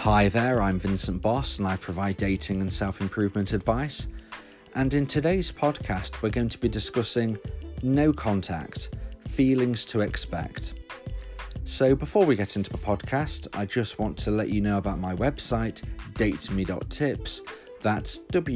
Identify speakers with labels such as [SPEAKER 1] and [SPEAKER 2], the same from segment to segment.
[SPEAKER 1] Hi there, I'm Vincent Boss and I provide dating and self-improvement advice. And in today's podcast, we're going to be discussing no contact, feelings to expect. So before we get into the podcast, I just want to let you know about my website, dateme.tips. That's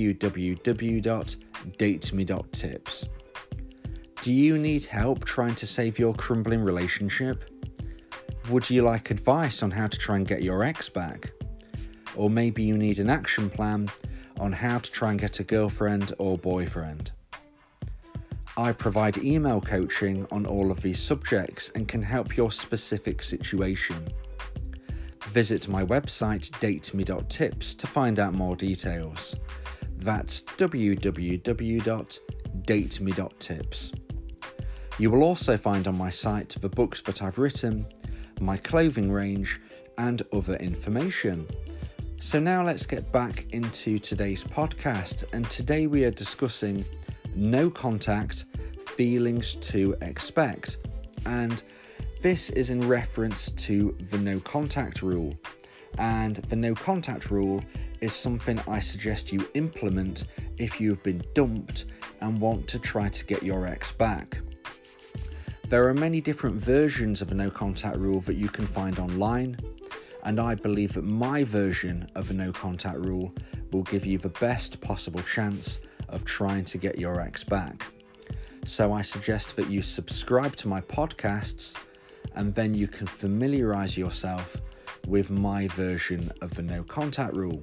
[SPEAKER 1] www.dateme.tips. Do you need help trying to save your crumbling relationship? Would you like advice on how to try and get your ex back? Or maybe you need an action plan on how to try and get a girlfriend or boyfriend. I provide email coaching on all of these subjects and can help your specific situation. Visit my website dateme.tips to find out more details. That's www.dateme.tips. You will also find on my site the books that I've written, my clothing range, and other information. So now let's get back into today's podcast, and today we are discussing no contact, feelings to expect. And this is in reference to the no contact rule. And the no contact rule is something I suggest you implement if you've been dumped and want to try to get your ex back. There are many different versions of a no contact rule that you can find online, and I believe that my version of a no contact rule will give you the best possible chance of trying to get your ex back. So I suggest that you subscribe to my podcasts and then you can familiarise yourself with my version of the no contact rule.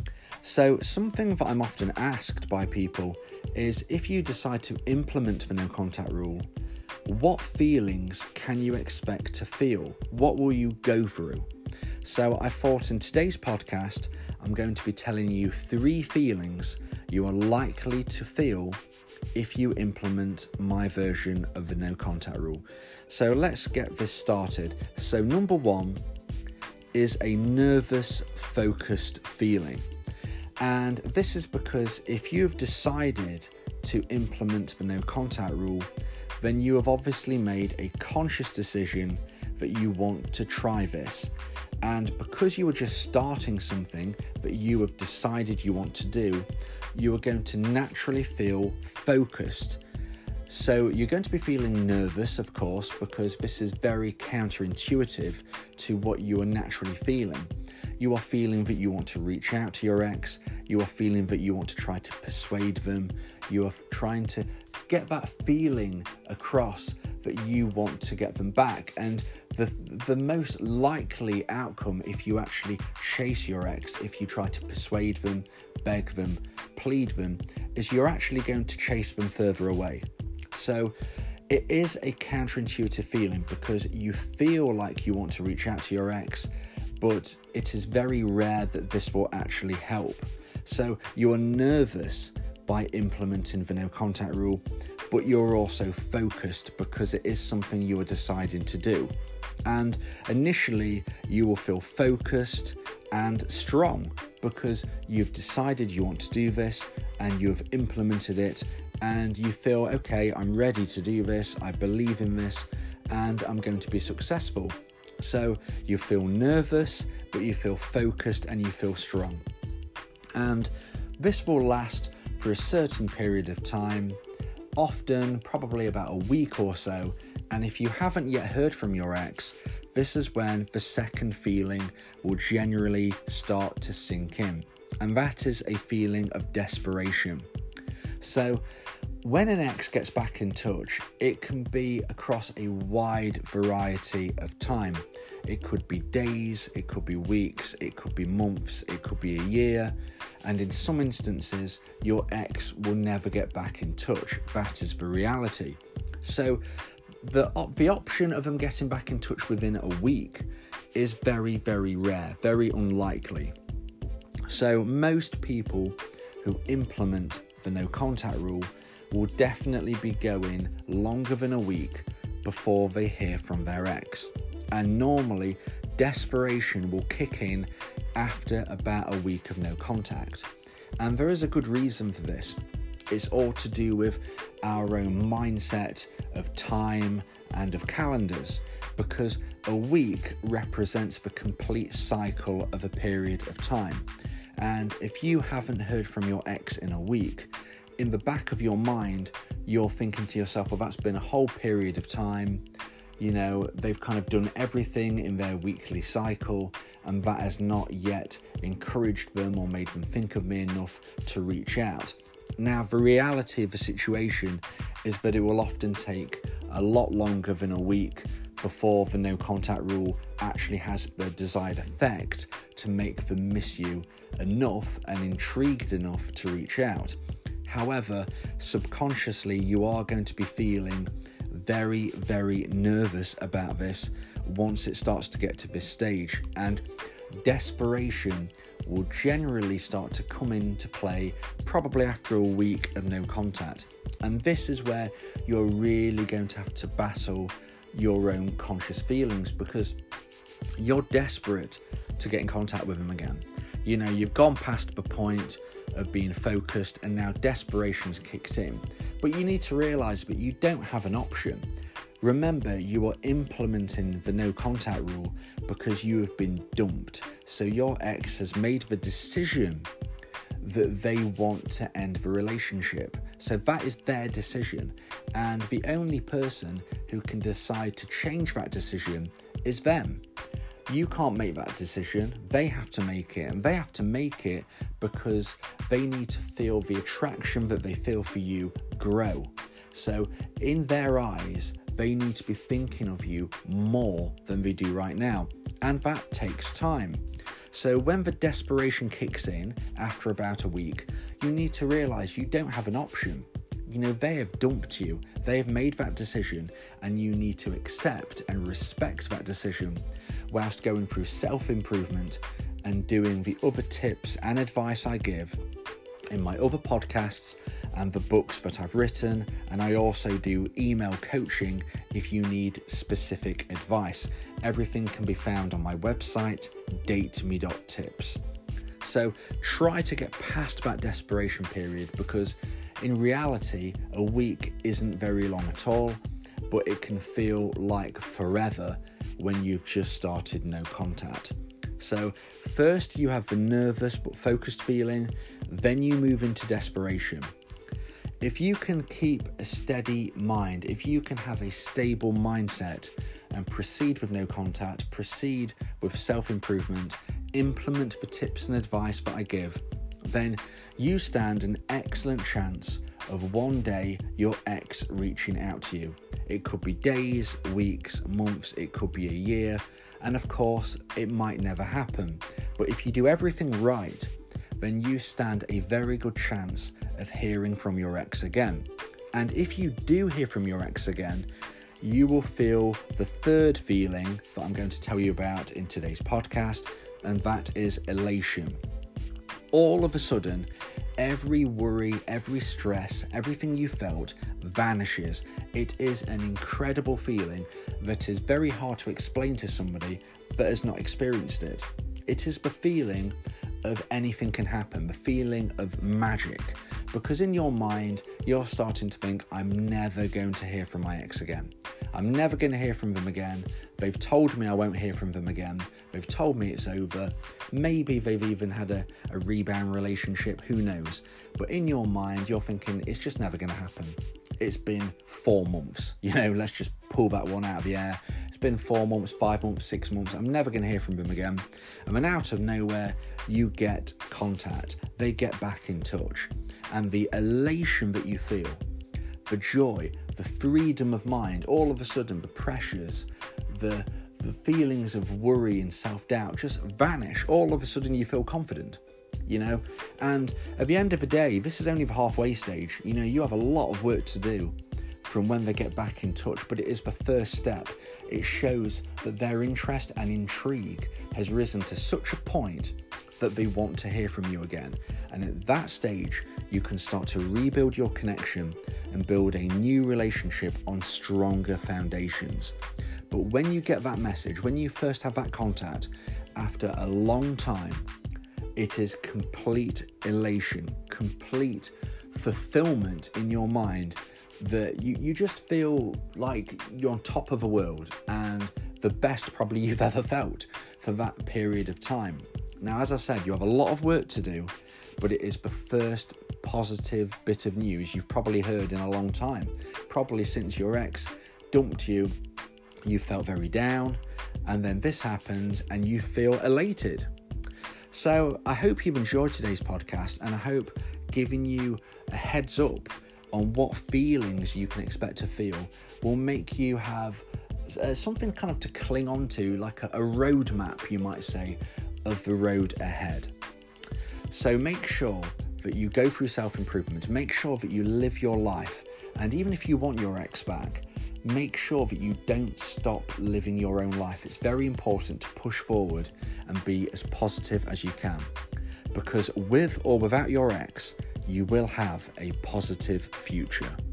[SPEAKER 1] So something that I'm often asked by people is, if you decide to implement the no contact rule, what feelings can you expect to feel? What will you go through? So I thought in today's podcast, I'm going to be telling you 3 feelings you are likely to feel if you implement my version of the no contact rule. So let's get this started. So number 1 is a nervous, focused feeling. And this is because if you've decided to implement the no contact rule, then you have obviously made a conscious decision that you want to try this. And because you are just starting something that you have decided you want to do, you are going to naturally feel focused. So you're going to be feeling nervous, of course, because this is very counterintuitive to what you are naturally feeling. You are feeling that you want to reach out to your ex. You are feeling that you want to try to persuade them. You are trying to get that feeling across that you want to get them back. And the most likely outcome, if you actually chase your ex, if you try to persuade them, beg them, plead them, is you're actually going to chase them further away. So it is a counterintuitive feeling because you feel like you want to reach out to your ex, but it is very rare that this will actually help. So you are nervous by implementing the no contact rule, but you're also focused because it is something you are deciding to do. And initially you will feel focused and strong because you've decided you want to do this and you've implemented it and you feel, okay, I'm ready to do this, I believe in this, and I'm going to be successful. So you feel nervous, but you feel focused and you feel strong. And this will last for a certain period of time, often probably about a week or so. And if you haven't yet heard from your ex, this is when the second feeling will generally start to sink in. And that is a feeling of desperation. So when an ex gets back in touch, it can be across a wide variety of time. It could be days, it could be weeks, it could be months, it could be a year. And in some instances, your ex will never get back in touch. That is the reality. So the option of them getting back in touch within a week is very, very rare, very unlikely. So most people who implement the no contact rule will definitely be going longer than a week before they hear from their ex. And normally, desperation will kick in after about a week of no contact. And there is a good reason for this. It's all to do with our own mindset of time and of calendars, because a week represents the complete cycle of a period of time. And if you haven't heard from your ex in a week, in the back of your mind, you're thinking to yourself, well, that's been a whole period of time. You know, they've kind of done everything in their weekly cycle, and that has not yet encouraged them or made them think of me enough to reach out. Now, the reality of the situation is that it will often take a lot longer than a week before the no contact rule actually has the desired effect to make them miss you enough and intrigued enough to reach out. However, subconsciously, you are going to be feeling very, very nervous about this once it starts to get to this stage, and desperation will generally start to come into play probably after a week of no contact. And this is where you're really going to have to battle your own conscious feelings, because you're desperate to get in contact with them again. You know, you've gone past the point of being focused and now desperation's kicked in. But you need to realise that you don't have an option. Remember, you are implementing the no contact rule because you have been dumped. So your ex has made the decision that they want to end the relationship. So that is their decision. And the only person who can decide to change that decision is them. You can't make that decision. They have to make it. And they have to make it because they need to feel the attraction that they feel for you grow. So in their eyes, they need to be thinking of you more than they do right now. And that takes time. So when the desperation kicks in after about a week, you need to realise you don't have an option. You know, they have dumped you. They have made that decision, and you need to accept and respect that decision whilst going through self-improvement and doing the other tips and advice I give in my other podcasts and the books that I've written. And I also do email coaching if you need specific advice. Everything can be found on my website, dateme.tips. So try to get past that desperation period, because in reality, a week isn't very long at all, but it can feel like forever when you've just started no contact. So first you have the nervous but focused feeling, then you move into desperation. If you can keep a steady mind, if you can have a stable mindset and proceed with no contact, proceed with self-improvement, implement the tips and advice that I give, then you stand an excellent chance of one day your ex reaching out to you. It could be days, weeks, months, it could be a year, and of course it might never happen. But if you do everything right, then you stand a very good chance of hearing from your ex again. And if you do hear from your ex again, you will feel the third feeling that I'm going to tell you about in today's podcast, and that is elation. All of a sudden, every worry, every stress, everything you felt vanishes. It is an incredible feeling that is very hard to explain to somebody that has not experienced it. It is the feeling of anything can happen, the feeling of magic. Because in your mind, you're starting to think, I'm never going to hear from my ex again. I'm never going to hear from them again. They've told me I won't hear from them again. They've told me it's over. Maybe they've even had a rebound relationship, who knows? But in your mind, you're thinking, it's just never going to happen. It's been 4 months. You know, let's just pull that one out of the air. It's been 4 months, 5 months, 6 months. I'm never going to hear from them again. And then out of nowhere, you get contact. They get back in touch. And the elation that you feel, the joy, the freedom of mind, all of a sudden the pressures, the feelings of worry and self-doubt just vanish. All of a sudden you feel confident, you know. And at the end of the day, this is only the halfway stage. You know, you have a lot of work to do from when they get back in touch, but it is the first step. It shows that their interest and intrigue has risen to such a point that they want to hear from you again. And at that stage, you can start to rebuild your connection and build a new relationship on stronger foundations. But when you get that message, when you first have that contact, after a long time, it is complete elation, complete fulfillment in your mind that you just feel like you're on top of the world and the best probably you've ever felt for that period of time. Now, as I said, you have a lot of work to do, but it is the first positive bit of news you've probably heard in a long time. Probably since your ex dumped you, you felt very down, and then this happens and you feel elated. So I hope you've enjoyed today's podcast, and I hope giving you a heads up on what feelings you can expect to feel will make you have something kind of to cling on to, like a roadmap, you might say, of the road ahead. So make sure that you go through self-improvement, make sure that you live your life, and even if you want your ex back, make sure that you don't stop living your own life. It's very important to push forward and be as positive as you can, because with or without your ex, you will have a positive future.